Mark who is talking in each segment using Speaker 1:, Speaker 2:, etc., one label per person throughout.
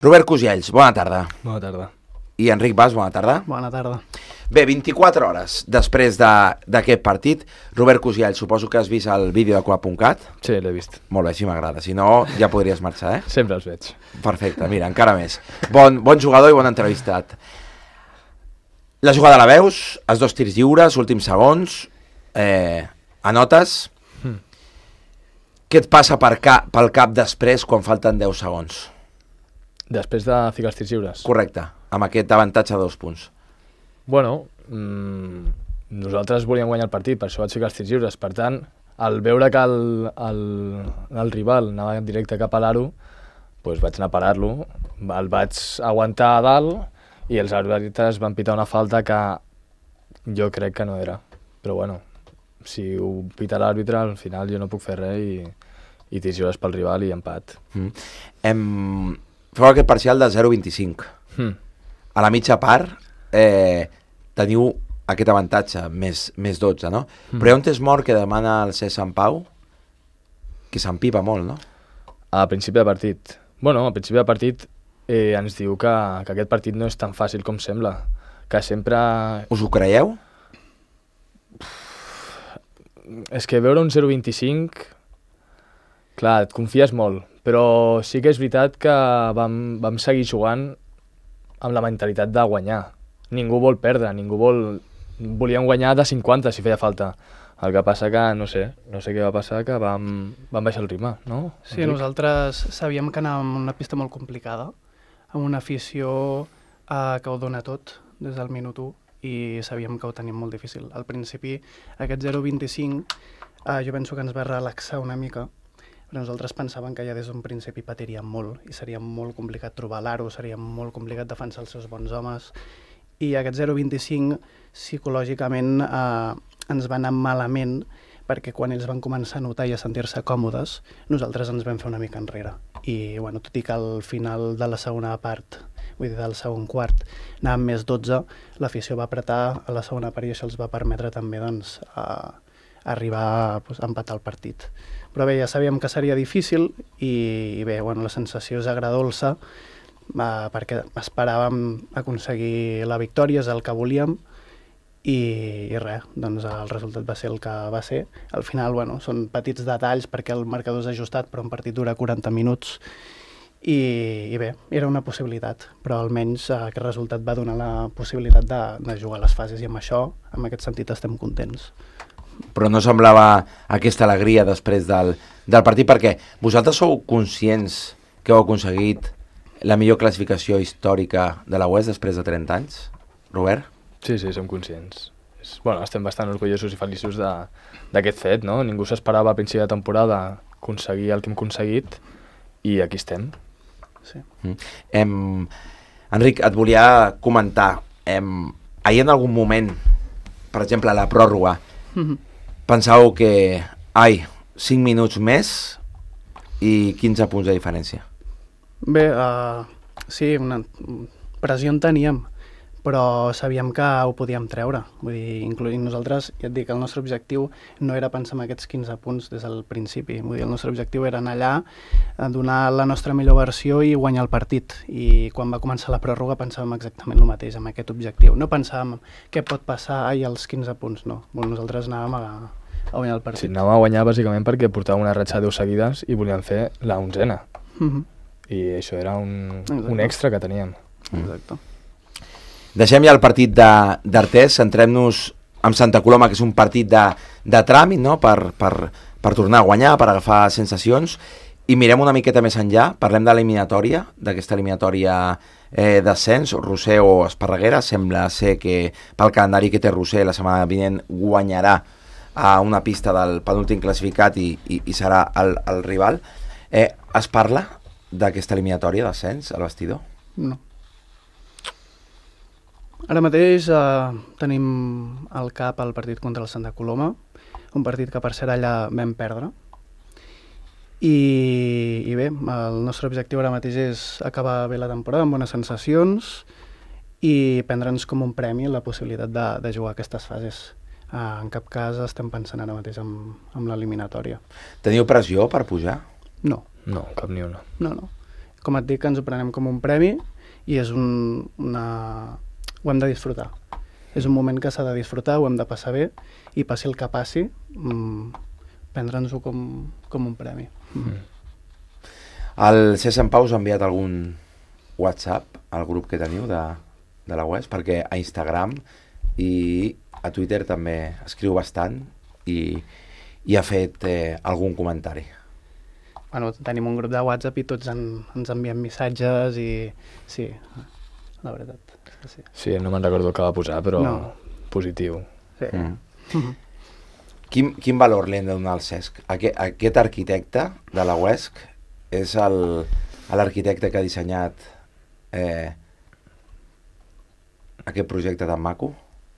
Speaker 1: Robert Cusiells, bona tarda.
Speaker 2: Bona tarda.
Speaker 1: I Enric Bas, bona tarda.
Speaker 3: Bona tarda.
Speaker 1: Bé, 24 hores després d'aquest partit, Robert Cusiells, suposo que has vist el vídeo de Coa.cat?
Speaker 2: Sí, l'he vist.
Speaker 1: Molt bé, si m'agrada, si no ja podries marxar, eh?
Speaker 2: Sempre els veig.
Speaker 1: Perfecte, mira, encara més. Bon jugador i bon entrevistat. La jugada la veus, els dos tirs lliures, últims segons, anotes. Què et passa pel cap després quan falten 10 segons?
Speaker 2: Després de ficar els tirs lliures?
Speaker 1: Correcte, amb aquest avantatge de 2 punts.
Speaker 2: Bueno, nosaltres volíem guanyar el partit, per això vaig ficar els tirs lliures. Per tant, al veure que el rival anava en directe cap a l'aro, doncs vaig anar a parar-lo, el vaig aguantar a dalt i els àrbitres van pitar una falta que jo crec que no era. Però bueno, si ho pita l'àrbitre, al final jo no puc fer res i tirs lliures pel rival i empat.
Speaker 1: Feu aquest parcial de 0-25. A la mitja part teniu aquest avantatge, més 12, no? Però hi ha un test mort que demana el Cesc Sant Pau, que s'empipa molt, no?
Speaker 2: A principi de partit. Bueno, a principi de partit ens diu que aquest partit no és tan fàcil com sembla, que sempre...
Speaker 1: Us ho creieu?
Speaker 2: És que veure un 0-25, clar, et confies molt, però sí que és veritat que vam seguir jugant amb la mentalitat de guanyar. Ningú vol perdre, volíem guanyar de 50 si feia falta. El que passa que, no sé què va passar, que vam baixar el ritme, no?
Speaker 3: Sí, nosaltres sabíem que anàvem en una pista molt complicada, amb una afició que ho dona tot des del minut 1 i sabíem que ho teníem molt difícil. Al principi, aquest 0-25 jo penso que ens va relaxar una mica, però nosaltres pensàvem que ja des d'un principi patiríem molt i seria molt complicat trobar l'aro, seria molt complicat defensar els seus bons homes, i aquest 0-25 psicològicament ens va anar malament perquè quan ells van començar a notar i a sentir-se còmodes, nosaltres ens vam fer una mica enrere. I bueno, tot i que al final de la segona part, vull dir del segon quart, anàvem més 12, l'afició va apretar a la segona part i això els va permetre també doncs, arribar a empatar el partit. Però bé, ja sabíem que seria difícil i bé, bueno, la sensació és agradolça perquè esperàvem aconseguir la victòria, és el que volíem i res, doncs el resultat va ser el que va ser. Al final, bueno, són petits detalls perquè el marcador és ajustat, però un partit dura 40 minuts i bé, era una possibilitat, però almenys aquest resultat va donar la possibilitat de jugar a les fases i amb això, en aquest sentit, estem contents.
Speaker 1: Però no semblava aquesta alegria després del partit, perquè vosaltres sou conscients que heu aconseguit la millor classificació històrica de la UES després de 30 anys, Robert?
Speaker 2: Sí, som conscients. Bueno, estem bastant orgullosos i feliços d'aquest fet, no? Ningú s'esperava a principi de temporada aconseguir el que hem aconseguit i aquí estem.
Speaker 3: Sí.
Speaker 1: Enric, et volia comentar, ahir en algun moment, per exemple a la pròrroga, pensàveu que 5 minuts més i 15 punts de diferència?
Speaker 3: Bé, sí, una pressió en teníem, però sabíem que ho podíem treure. Vull dir, incloent nosaltres, ja et dic, el nostre objectiu no era pensar en aquests 15 punts des del principi. Vull dir, el nostre objectiu era anar allà, donar la nostra millor versió i guanyar el partit. I quan va començar la pròrroga pensàvem exactament el mateix, amb aquest objectiu. No pensàvem què pot passar als 15 punts, no. Nosaltres anàvem a guanyar el partit.
Speaker 2: Sí, anàvem a guanyar bàsicament perquè portàvem una ratxa de 10 seguides i volíem fer la 11a. I això era un extra que teníem.
Speaker 3: Exacte.
Speaker 1: Deixem ja el partit d'Artés, centrem-nos en Santa Coloma, que és un partit de tràmit, no? per tornar a guanyar, per agafar sensacions, i mirem una miqueta més enllà, parlem de l'eliminatòria, d'aquesta eliminatòria d'ascens, Roser o Esparreguera. Sembla ser que pel calendari que té Roser la setmana vinent guanyarà a una pista del penúltim classificat i serà el rival. Es parla d'aquesta eliminatòria d'ascens al vestidor?
Speaker 3: No. Ara mateix tenim al cap el partit contra el Santa Coloma, un partit que per cert allà vam perdre. I bé, el nostre objectiu ara mateix és acabar bé la temporada amb bones sensacions i prendre'ns com un premi la possibilitat de jugar aquestes fases. En cap cas estem pensant ara mateix en l'eliminatòria.
Speaker 1: Teniu pressió per pujar?
Speaker 3: No.
Speaker 2: No, cap ni una.
Speaker 3: No. com et dic, ens ho prenem com un premi i és ho hem de disfrutar. És un moment que s'ha de disfrutar, ho hem de passar bé i passi el que passi, prendre'ns-ho com un premi.
Speaker 1: El C. Sant Pau us ha enviat algun WhatsApp al grup que teniu de la UES, perquè a Instagram i a Twitter també escriu bastant i ha fet algun comentari.
Speaker 3: Bueno, tenim un grup de WhatsApp i tots ens enviem missatges i sí, la veritat. Sí,
Speaker 2: Sí, no me'n recordo què va posar, però positiu.
Speaker 3: sí.
Speaker 1: Quin valor li hem de donar al Cesc? Aquest arquitecte de la UESC és l'arquitecte que ha dissenyat aquest projecte tan maco?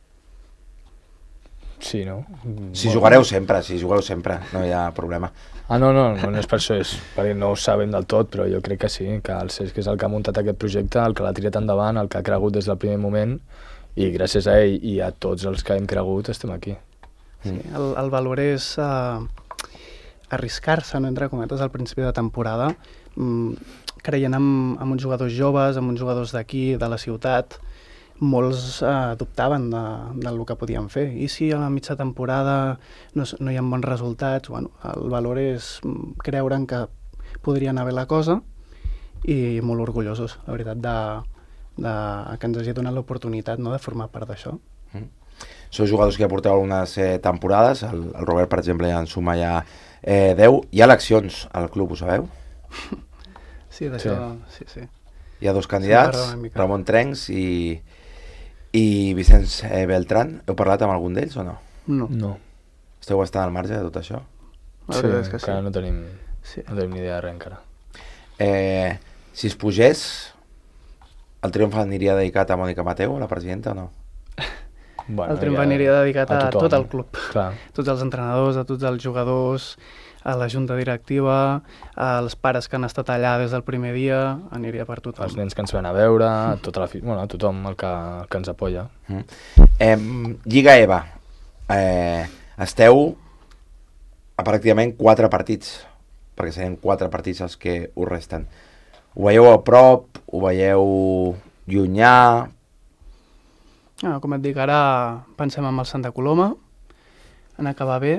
Speaker 2: Sí, no?
Speaker 1: Si jugueu sempre, no hi ha problema.
Speaker 2: No és per això, és perquè no ho sabem del tot, però jo crec que sí, que el Cesc és el que ha muntat aquest projecte, el que l'ha tirat endavant, el que ha cregut des del primer moment, i gràcies a ell i a tots els que hem cregut estem aquí.
Speaker 3: Sí, el valor és arriscar-se, no, entre cometes, al principi de temporada, creient en uns jugadors joves, en uns jugadors d'aquí, de la ciutat. Molts dubtaven del que podien fer. I si a la mitja temporada no hi ha bons resultats, bueno, el valor és creure en que podria anar bé la cosa i molt orgullosos, la veritat, que ens hagi donat l'oportunitat, no, de formar part d'això.
Speaker 1: Sou jugadors que ja porteu algunes temporades, el Robert, per exemple, ja en suma ja 10. Hi ha eleccions al club, ho sabeu?
Speaker 3: Sí, d'això, sí.
Speaker 1: Hi ha dos candidats, Ramon Trencs i Vicenç Beltrán. Heu parlat amb algun d'ells o no?
Speaker 3: No.
Speaker 1: Esteu bastant al marge de tot això?
Speaker 3: La veritat és que sí.
Speaker 2: Encara no tenim ni idea de res encara.
Speaker 1: Si es pugés, el triomf aniria dedicat a Mònica Mateu, la presidenta, o no?
Speaker 3: Bueno, el triomf aniria dedicat a tot el club.
Speaker 2: Clar.
Speaker 3: Tots els entrenadors, a tots els jugadors, a la junta directiva, als pares que han estat allà des del primer dia, aniria per tothom.
Speaker 2: Els nens que ens van a veure, a tothom el que ens apoya.
Speaker 1: Lliga EVA. Esteu a pràcticament 4 partits, perquè serien 4 partits els que us resten. Ho veieu a prop? Ho veieu llunyà?
Speaker 3: Com et dic, ara pensem en el Santa Coloma, en acabar bé,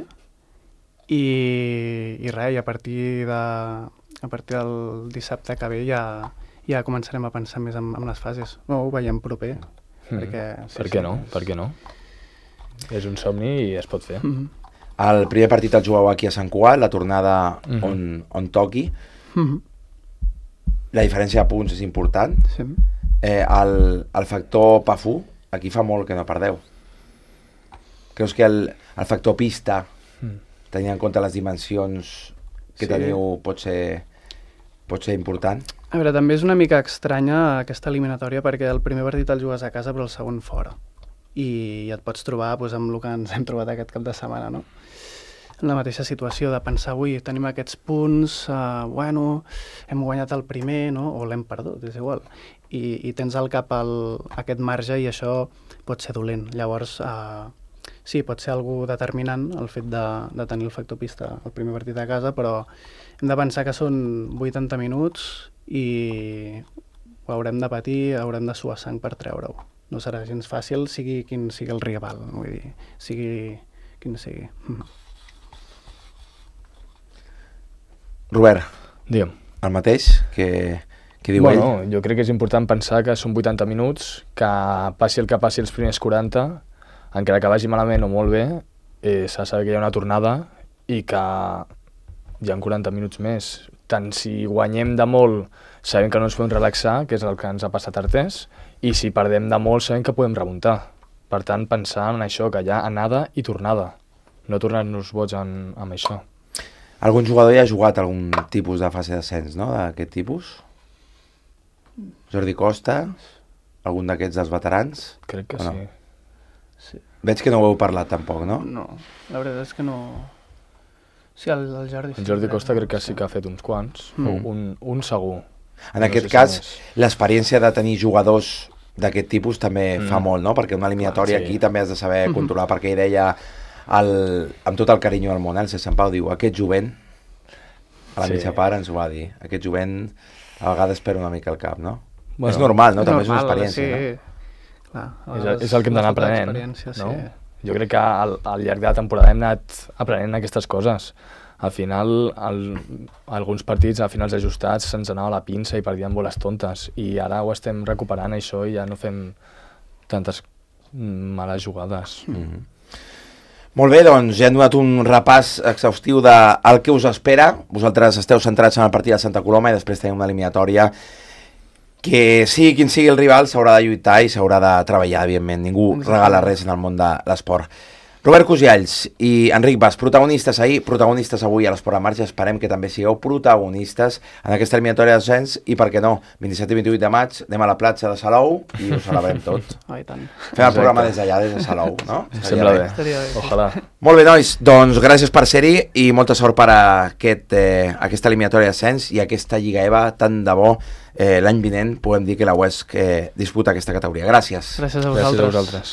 Speaker 3: i res, i a partir del dissabte que ve ja començarem a pensar més en les fases. No, ho veiem proper.
Speaker 2: Per què no? És un somni i es pot fer.
Speaker 1: El primer partit el jugueu aquí a Sant Cugat, la tornada on toqui. La diferència de punts és important.
Speaker 3: Sí.
Speaker 1: El factor Pafú, aquí fa molt que no perdeu. Creus que el factor pista, tenint en compte les dimensions que teniu, pot ser important?
Speaker 3: A veure, també és una mica estranya aquesta eliminatòria perquè el primer partit el jugues a casa però el segon fora. I et pots trobar amb el que ens hem trobat aquest cap de setmana, no? En la mateixa situació de pensar, avui tenim aquests punts, hem guanyat el primer, no? O l'hem perdut, és igual. I tens al cap aquest marge i això pot ser dolent. Llavors, sí, pot ser algú determinant el fet de tenir el factor pista al primer partit a casa, però hem de pensar que són 80 minuts i ho haurem de patir, haurem de suar sang per treure-ho. No serà gens fàcil, sigui quin sigui el rival, vull dir, sigui quin sigui.
Speaker 1: Robert,
Speaker 2: digue'm.
Speaker 1: El mateix que diu ell?
Speaker 2: Jo crec que és important pensar que són 80 minuts, que passi el que passi els primers 40, encara que vagi malament o molt bé, s'ha de saber que hi ha una tornada i que hi ha 40 minuts més. Tant si guanyem de molt, sabem que no ens podem relaxar, que és el que ens ha passat a Artés, i si perdem de molt, sabem que podem remuntar. Per tant, pensar en això, que hi ha anada i tornada. No tornar-nos boig amb això.
Speaker 1: Algun jugador ja ha jugat algun tipus de fase d'ascens, no?, d'aquest tipus? Jordi Costa? Algun d'aquests dels veterans?
Speaker 2: Crec que
Speaker 1: no?
Speaker 3: Sí.
Speaker 1: Veig que no ho heu parlat tampoc, no?
Speaker 3: No, la veritat és que no... Sí, el Jordi...
Speaker 2: El Jordi Costa crec que sí que ha fet uns quants, un segur.
Speaker 1: En aquest cas, l'experiència de tenir jugadors d'aquest tipus també fa molt, no? Perquè una eliminatòria aquí també has de saber controlar, perquè ell deia, amb tot el carinyo del món, el C. Sant Pau diu, aquest jovent, a la mitja part ens ho va dir, aquest jovent a vegades perd una mica el cap, no?
Speaker 2: Bueno,
Speaker 1: és normal, no?
Speaker 3: És
Speaker 1: També és una
Speaker 3: normal,
Speaker 1: experiència,
Speaker 3: sí.
Speaker 1: no?
Speaker 3: Clar,
Speaker 2: És el que hem d'anar
Speaker 3: la falta
Speaker 2: aprenent,
Speaker 3: d'experiència,
Speaker 2: no?
Speaker 3: sí.
Speaker 2: Jo crec que al llarg de la temporada hem anat aprenent aquestes coses. Al final, alguns partits, a finals ajustats, se'ns anava la pinça i perdíem boles tontes. I ara ho estem recuperant, això, i ja no fem tantes males jugades.
Speaker 1: Molt bé, doncs ja hem donat un repàs exhaustiu del que us espera. Vosaltres esteu centrats en el partit de Santa Coloma i després tenim una eliminatòria que sigui quin sigui el rival s'haurà de lluitar i s'haurà de treballar, evidentment. Ningú regala res en el món de l'esport. Robert Cosialls i Enric Bas, protagonistes ahir, protagonistes avui a l'Esport en Marxa. Esperem que també sigueu protagonistes en aquesta eliminatòria d'ascens i, per què no, 27 i 28 de maig anem a la platja de Salou i ho celebrem tot.
Speaker 3: Oh, i tant.
Speaker 1: Fem el programa des d'allà, des de Salou, no?
Speaker 2: Sembla bé.
Speaker 3: Estaria bé.
Speaker 2: Ojalà.
Speaker 1: Molt bé, nois, doncs gràcies per ser-hi i molta sort per a aquesta eliminatòria d'ascens i aquesta Lliga EVA, tant de bo l'any vinent puguem dir que la UESC disputa aquesta categoria. Gràcies.
Speaker 3: Gràcies a
Speaker 2: Gràcies a
Speaker 3: vosaltres.
Speaker 2: vosaltres.